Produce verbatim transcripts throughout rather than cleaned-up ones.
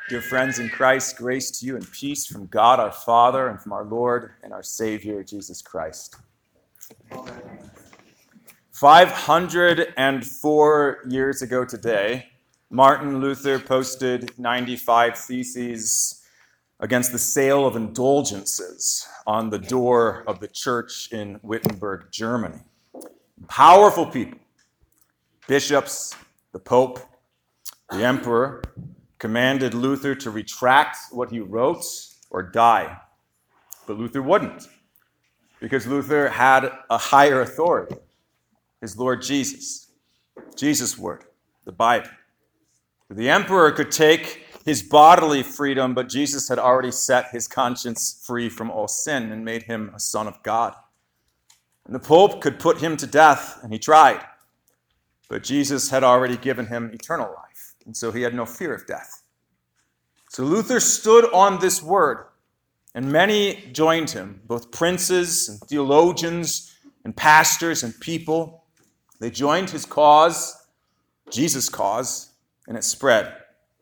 Dear friends in Christ, grace to you and peace from God our Father and from our Lord and our Savior, Jesus Christ. five hundred four years ago today, Martin Luther posted ninety-five theses against the sale of indulgences on the door of the church in Wittenberg, Germany. Powerful people, bishops, the Pope, the Emperor, commanded Luther to retract what he wrote or die. But Luther wouldn't, because Luther had a higher authority, his Lord Jesus, Jesus' word, the Bible. The emperor could take his bodily freedom, but Jesus had already set his conscience free from all sin and made him a son of God. And the Pope could put him to death, and he tried, but Jesus had already given him eternal life, and so he had no fear of death. So Luther stood on this word, and many joined him, both princes and theologians and pastors and people. They joined his cause, Jesus' cause, and it spread.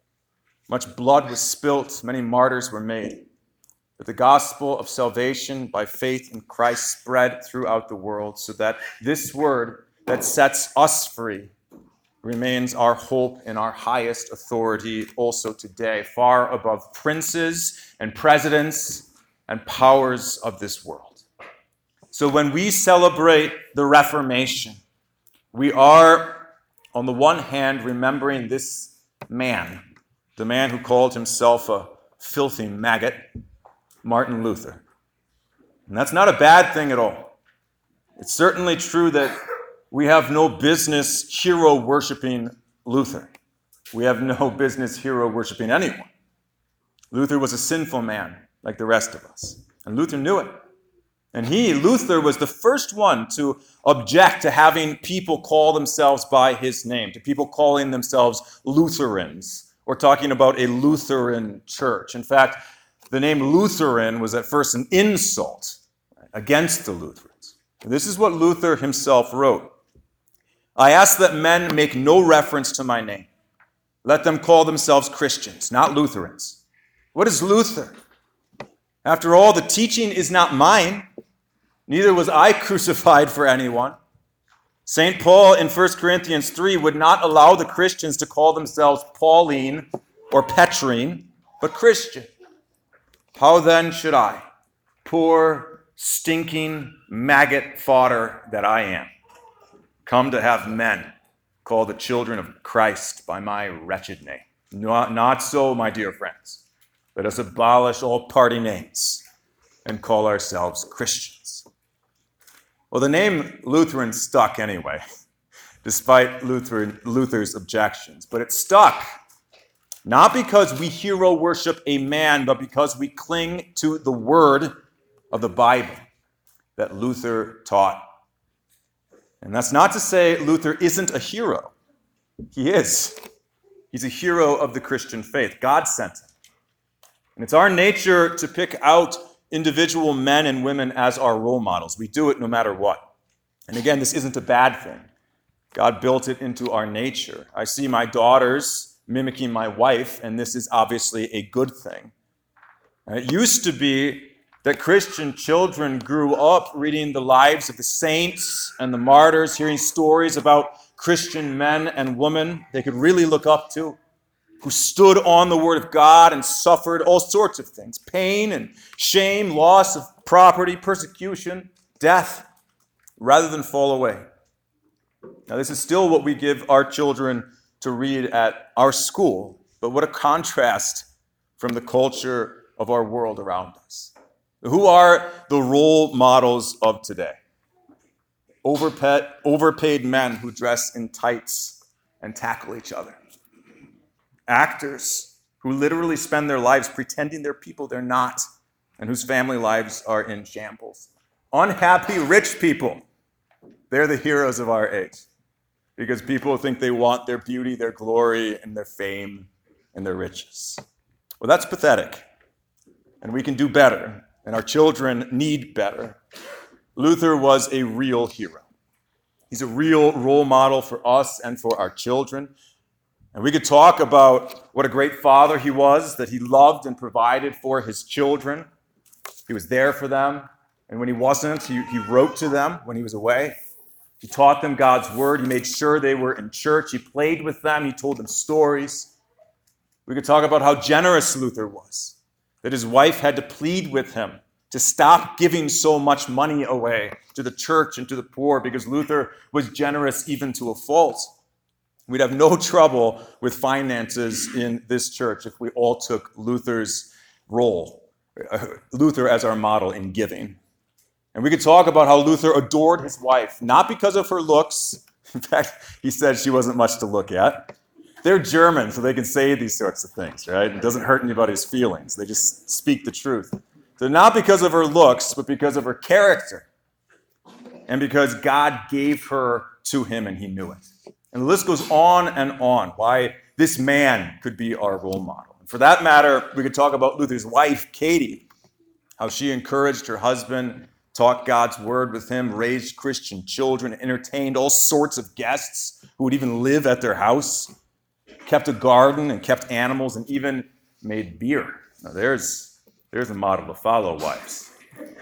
Much blood was spilt, many martyrs were made. But the gospel of salvation by faith in Christ spread throughout the world, so that this word that sets us free remains our hope and our highest authority also today, far above princes and presidents and powers of this world. So when we celebrate the Reformation, we are, on the one hand, remembering this man, the man who called himself a filthy maggot, Martin Luther. And that's not a bad thing at all. It's certainly true that we have no business hero-worshiping Luther. We have no business hero-worshiping anyone. Luther was a sinful man, like the rest of us. And Luther knew it. And he, Luther, was the first one to object to having people call themselves by his name, to people calling themselves Lutherans, or talking about a Lutheran church. In fact, the name Lutheran was at first an insult against the Lutherans. This is what Luther himself wrote. I ask that men make no reference to my name. Let them call themselves Christians, not Lutherans. What is Luther? After all, the teaching is not mine. Neither was I crucified for anyone. Saint Paul in First Corinthians three would not allow the Christians to call themselves Pauline or Petrine, but Christian. How then should I, poor, stinking maggot fodder that I am, come to have men call the children of Christ by my wretched name? Not, not so, my dear friends. Let us abolish all party names and call ourselves Christians. Well, the name Lutheran stuck anyway, despite Luther, Luther's objections. But it stuck not because we hero worship a man, but because we cling to the word of the Bible that Luther taught. And that's not to say Luther isn't a hero. He is. He's a hero of the Christian faith. God sent him. And it's our nature to pick out individual men and women as our role models. We do it no matter what. And again, this isn't a bad thing. God built it into our nature. I see my daughters mimicking my wife, and this is obviously a good thing. It used to be that Christian children grew up reading the lives of the saints and the martyrs, hearing stories about Christian men and women they could really look up to, who stood on the word of God and suffered all sorts of things, pain and shame, loss of property, persecution, death, rather than fall away. Now, this is still what we give our children to read at our school, but what a contrast from the culture of our world around us. Who are the role models of today? Overpaid, overpaid men who dress in tights and tackle each other. Actors who literally spend their lives pretending they're people they're not, and whose family lives are in shambles. Unhappy rich people. They're the heroes of our age, because people think they want their beauty, their glory, and their fame, and their riches. Well, that's pathetic, and we can do better. And our children need better. Luther was a real hero. He's a real role model for us and for our children. And we could talk about what a great father he was, that he loved and provided for his children. He was there for them. And when he wasn't, he, he wrote to them when he was away. He taught them God's word. He made sure they were in church. He played with them. He told them stories. We could talk about how generous Luther was, that his wife had to plead with him to stop giving so much money away to the church and to the poor because Luther was generous even to a fault. We'd have no trouble with finances in this church if we all took Luther's role, uh, Luther as our model in giving. And we could talk about how Luther adored his wife, not because of her looks. In fact, he said she wasn't much to look at. They're German, so they can say these sorts of things, right? It doesn't hurt anybody's feelings. They just speak the truth. So not because of her looks, but because of her character. And because God gave her to him and he knew it. And the list goes on and on, why this man could be our role model. And for that matter, we could talk about Luther's wife, Katie, how she encouraged her husband, taught God's word with him, raised Christian children, entertained all sorts of guests who would even live at their house, kept a garden and kept animals, and even made beer. Now there's, there's a model to follow, wives.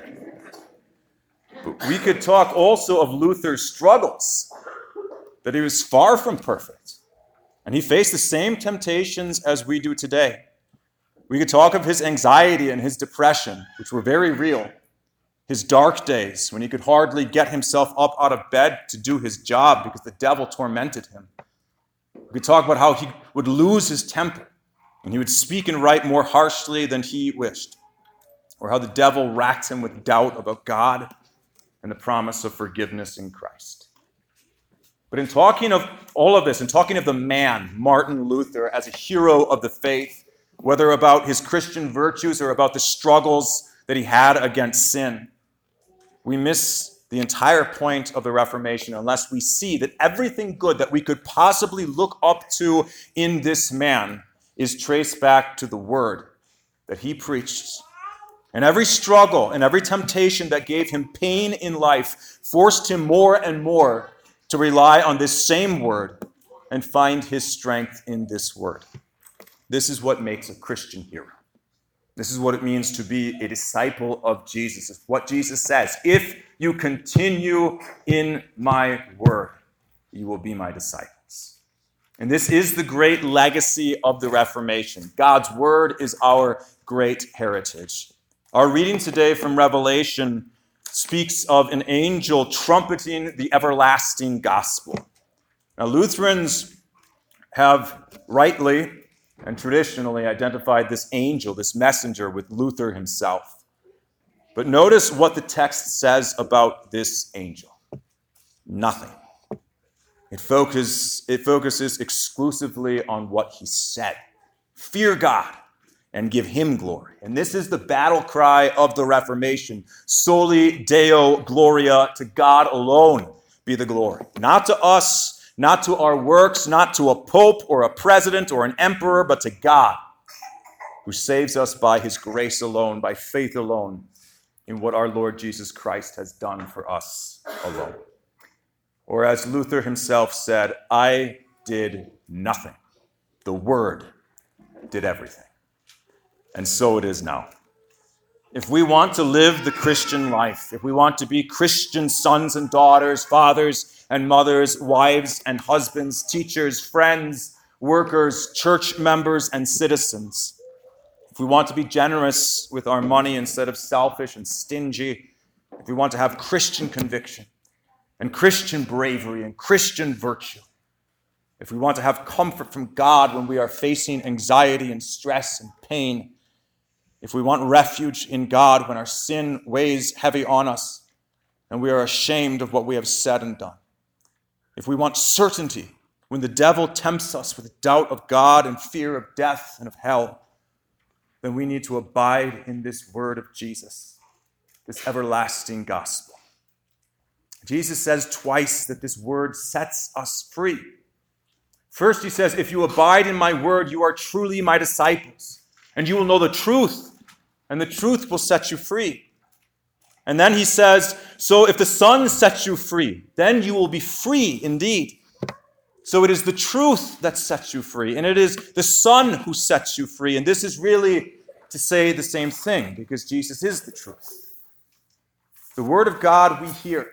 But we could talk also of Luther's struggles, that he was far from perfect, and he faced the same temptations as we do today. We could talk of his anxiety and his depression, which were very real, his dark days when he could hardly get himself up out of bed to do his job because the devil tormented him. We could talk about how he would lose his temper and he would speak and write more harshly than he wished, or how the devil racked him with doubt about God and the promise of forgiveness in Christ. But in talking of all of this, in talking of the man, Martin Luther, as a hero of the faith, whether about his Christian virtues or about the struggles that he had against sin, we miss the entire point of the Reformation unless we see that everything good that we could possibly look up to in this man is traced back to the word that he preached. And every struggle and every temptation that gave him pain in life forced him more and more to rely on this same word and find his strength in this word. This is what makes a Christian hero. This is what it means to be a disciple of Jesus. It's what Jesus says. If you continue in my word, you will be my disciples. And this is the great legacy of the Reformation. God's word is our great heritage. Our reading today from Revelation speaks of an angel trumpeting the everlasting gospel. Now, Lutherans have rightly and traditionally identified this angel, this messenger, with Luther himself. But notice what the text says about this angel. Nothing. It, focus, it focuses exclusively on what he said. Fear God and give him glory. And this is the battle cry of the Reformation. Soli Deo Gloria, to God alone be the glory. Not to us, not to our works, not to a pope or a president or an emperor, but to God, who saves us by his grace alone, by faith alone, in what our Lord Jesus Christ has done for us alone. Or as Luther himself said, I did nothing. The word did everything. And so it is now. If we want to live the Christian life, if we want to be Christian sons and daughters, fathers and mothers, wives and husbands, teachers, friends, workers, church members, and citizens, if we want to be generous with our money instead of selfish and stingy, if we want to have Christian conviction and Christian bravery and Christian virtue, if we want to have comfort from God when we are facing anxiety and stress and pain, if we want refuge in God when our sin weighs heavy on us and we are ashamed of what we have said and done, if we want certainty when the devil tempts us with doubt of God and fear of death and of hell, then we need to abide in this word of Jesus, this everlasting gospel. Jesus says twice that this word sets us free. First, he says, if you abide in my word, you are truly my disciples, and you will know the truth, and the truth will set you free. And then he says, so if the Son sets you free, then you will be free indeed. So it is the truth that sets you free, and it is the Son who sets you free. And this is really to say the same thing, because Jesus is the truth. The Word of God we hear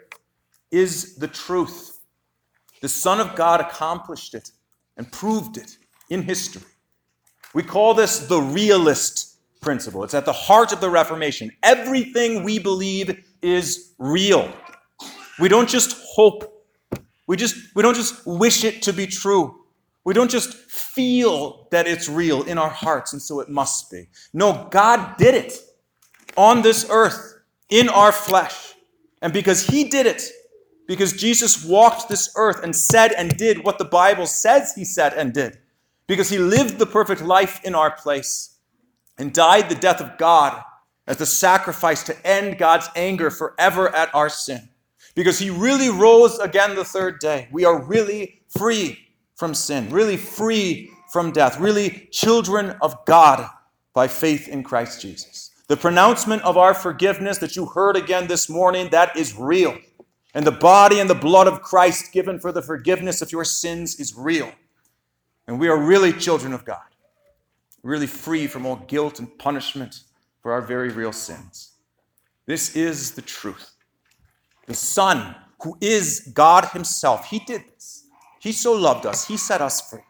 is the truth. The Son of God accomplished it and proved it in history. We call this the realist principle. It's at the heart of the Reformation. Everything we believe is real. We don't just hope. We just we don't just wish it to be true. We don't just feel that it's real in our hearts, and so it must be. No, God did it on this earth, in our flesh. And because he did it, because Jesus walked this earth and said and did what the Bible says he said and did, because he lived the perfect life in our place and died the death of God as the sacrifice to end God's anger forever at our sin, because he really rose again the third day, we are really free from sin, really free from death, really children of God by faith in Christ Jesus. The pronouncement of our forgiveness that you heard again this morning, that is real. And the body and the blood of Christ given for the forgiveness of your sins is real. And we are really children of God, really free from all guilt and punishment for our very real sins. This is the truth. The Son, who is God himself, he did this. He so loved us. He set us free.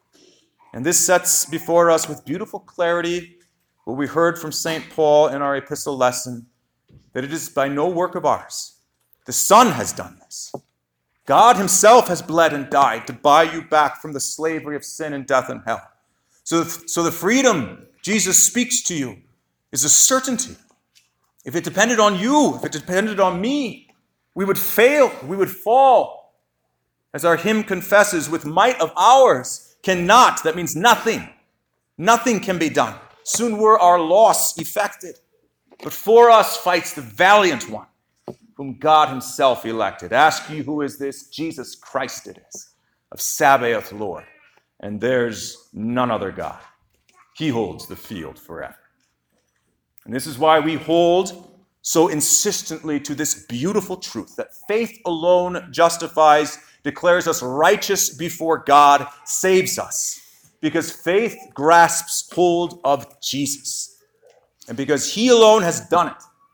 And this sets before us with beautiful clarity what we heard from Saint Paul in our epistle lesson, that it is by no work of ours. The Son has done this. God himself has bled and died to buy you back from the slavery of sin and death and hell. So, so the freedom Jesus speaks to you is a certainty. If it depended on you, if it depended on me, we would fail, we would fall. As our hymn confesses, with might of ours cannot, that means nothing. Nothing can be done. Soon were our loss effected. But for us fights the valiant one, whom God himself elected. Ask ye who is this? Jesus Christ it is, of Sabaoth Lord. And there's none other God. He holds the field forever. And this is why we hold so insistently to this beautiful truth, that faith alone justifies, declares us righteous before God, saves us. Because faith grasps hold of Jesus. And because he alone has done it,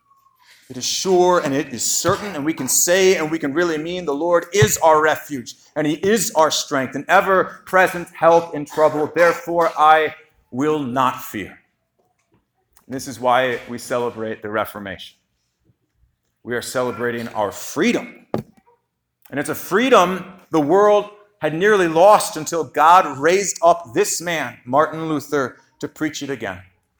it is sure and it is certain, and we can say and we can really mean the Lord is our refuge, and he is our strength, and ever-present help in trouble. Therefore, I will not fear. And this is why we celebrate the Reformation. We are celebrating our freedom. And it's a freedom the world had nearly lost until God raised up this man, Martin Luther, to preach it again.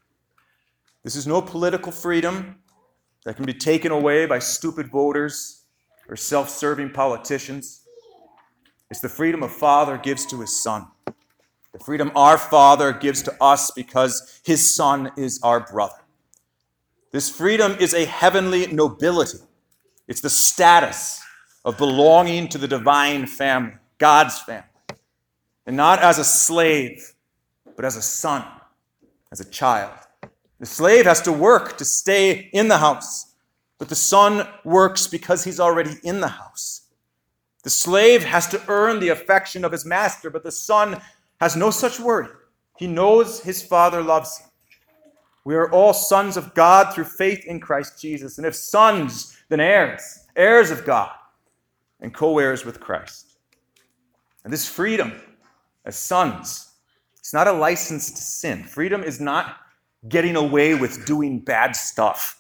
This is no political freedom that can be taken away by stupid voters or self-serving politicians. It's the freedom a father gives to his son. The freedom our Father gives to us because his Son is our brother. This freedom is a heavenly nobility. It's the status of belonging to the divine family, God's family. And not as a slave, but as a son, as a child. The slave has to work to stay in the house, but the son works because he's already in the house. The slave has to earn the affection of his master, but the son has no such worry. He knows his father loves him. We are all sons of God through faith in Christ Jesus. And if sons, then heirs, heirs of God, and co-heirs with Christ. And this freedom as sons, it's not a license to sin. Freedom is not getting away with doing bad stuff.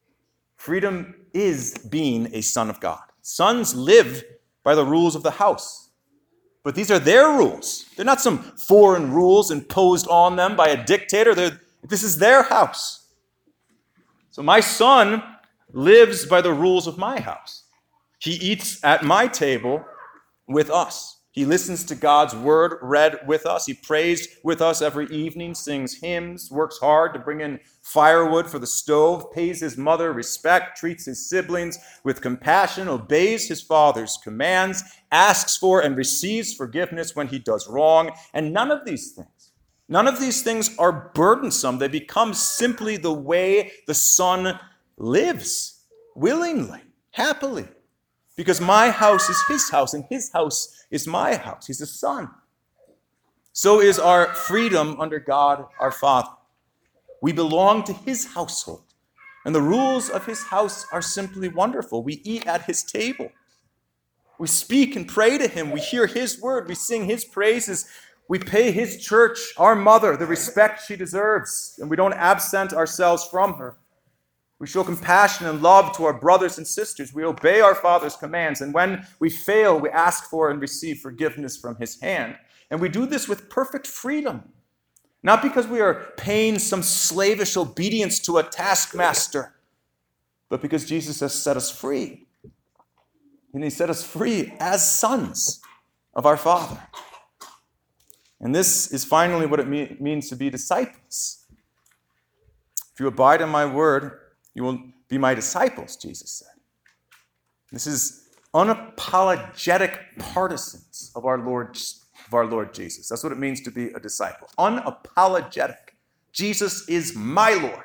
Freedom is being a son of God. Sons live by the rules of the house. But these are their rules. They're not some foreign rules imposed on them by a dictator. They're, this is their house. So my son lives by the rules of my house. He eats at my table with us. He listens to God's word read with us. He prays with us every evening, sings hymns, works hard to bring in firewood for the stove, pays his mother respect, treats his siblings with compassion, obeys his father's commands, asks for and receives forgiveness when he does wrong. And none of these things, none of these things are burdensome. They become simply the way the son lives, willingly, happily, because my house is his house and his house is my house. He's a son. So is our freedom under God our Father. We belong to his household, and the rules of his house are simply wonderful. We eat at his table. We speak and pray to him. We hear his word. We sing his praises. We pay his church, our mother, the respect she deserves, and we don't absent ourselves from her. We show compassion and love to our brothers and sisters. We obey our Father's commands, and when we fail, we ask for and receive forgiveness from his hand. And we do this with perfect freedom, not because we are paying some slavish obedience to a taskmaster, but because Jesus has set us free. And he set us free as sons of our Father. And this is finally what it me- means to be disciples. If you abide in my word, you will be my disciples, Jesus said. This is unapologetic partisans of our Lord, of our Lord Jesus. That's what it means to be a disciple. Unapologetic. Jesus is my Lord.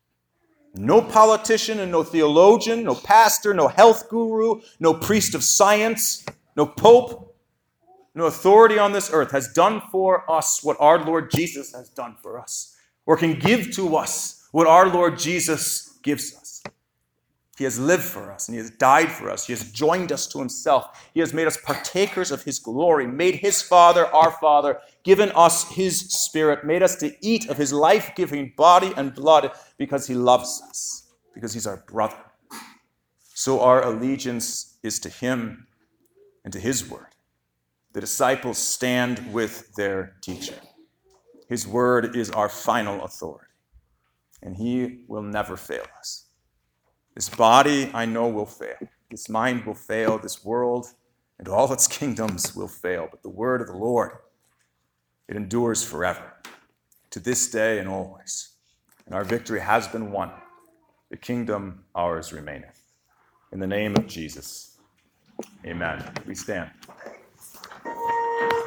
No politician and no theologian, no pastor, no health guru, no priest of science, no pope, no authority on this earth has done for us what our Lord Jesus has done for us, or can give to us what our Lord Jesus gives us. He has lived for us, and he has died for us. He has joined us to himself. He has made us partakers of his glory, made his Father our Father, given us his Spirit, made us to eat of his life-giving body and blood because he loves us, because he's our brother. So our allegiance is to him and to his word. The disciples stand with their teacher. His word is our final authority, and he will never fail us. This body, I know, will fail. This mind will fail. This world and all its kingdoms will fail. But the word of the Lord, it endures forever, to this day and always. And our victory has been won. The kingdom ours remaineth. In the name of Jesus, amen. We stand.